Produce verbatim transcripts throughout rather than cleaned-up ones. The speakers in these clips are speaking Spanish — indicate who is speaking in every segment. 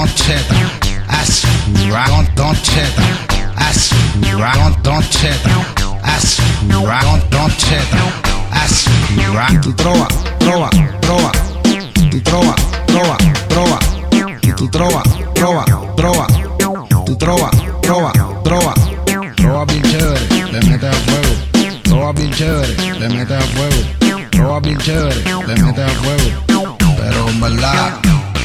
Speaker 1: don't cheta, that's right, don't, don't cheta, that's right, don't, don't cheta, that's right, don't, don't cheta, that's right. Tu trova, trova, trova, tu trova, trova, trova, tu trova, trova, trova, tu trova, trova, trova, trova bien chévere, le mete a fuego, trova bien chévere, le mete a fuego, trova bien chévere, le mete a fuego, pero en verdad,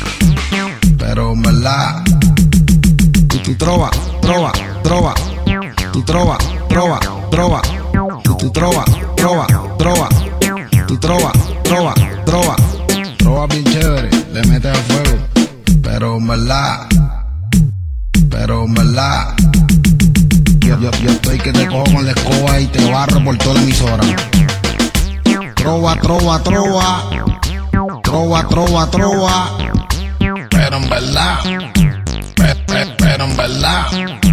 Speaker 1: pero en verdad, tu, tu trova, trova, trova, tu trova, trova, trova, tu, tu trova, trova, trova, tu trova, trova, trova, trova bien chévere, le mete a fuego, pero en verdad, pero en verdad, yo, yo, yo estoy que te cojo con la escoba y te barro por toda la emisora. Trova, trova, trova, trova, trova, trova, pero en verdad, pero, pero, pero en verdad,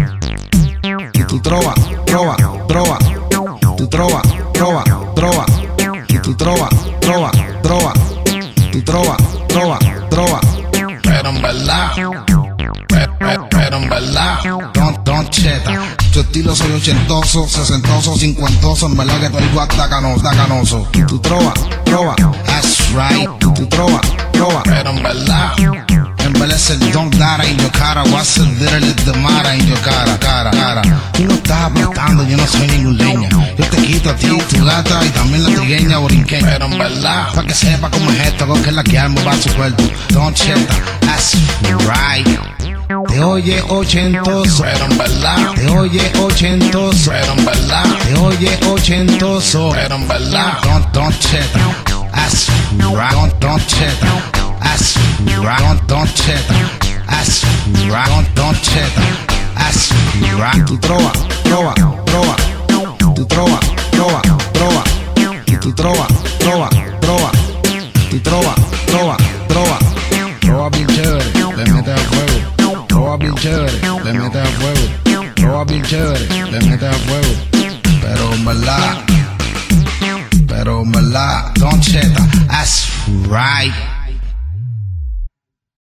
Speaker 1: y tu trova, trova, trova, tu trova, trova, trova, y tu trova, trova, trova, tu trova, trova, trova, pero en verdad, pero, pero, pero en verdad, don't, don't cheta. Tu estilo soy ochentoso, sesentoso, cincuentoso, en verdad que estoy hasta canoso, canoso. Tu trova, trova, that's right, tu trova, trova, pero en verdad, en verdad es el don dara en your cara, what's it literally the mara en your cara, cara, cara. Tú no estás aplastando, yo no soy ningún leña, yo te quito a ti, tu gata y también la trigueña borinqueña, pero en verdad, pa' que sepa cómo es esto, con que la que arma va a su cuerpo, don't cheta, that's right. Te oye ochentoso, pero en verdad, te oye ochentoso, pero en verdad, te oye ochentoso, pero en verdad, don't, don't cheta, that's right, don't, don't cheta, that's right, don't, don't cheta, that's right, don't, don't cheta, that's right. Tu trova, trova, trova, tu trova, trova, trova, tu trova, trova, trova, tu trova, trova, trova, trova bien chévere, le mete a fuego, trova bien chévere, le mete a fuego, trova bien chévere, le mete a fuego, pero en verdad, pero en verdad, don't cheta, that's right.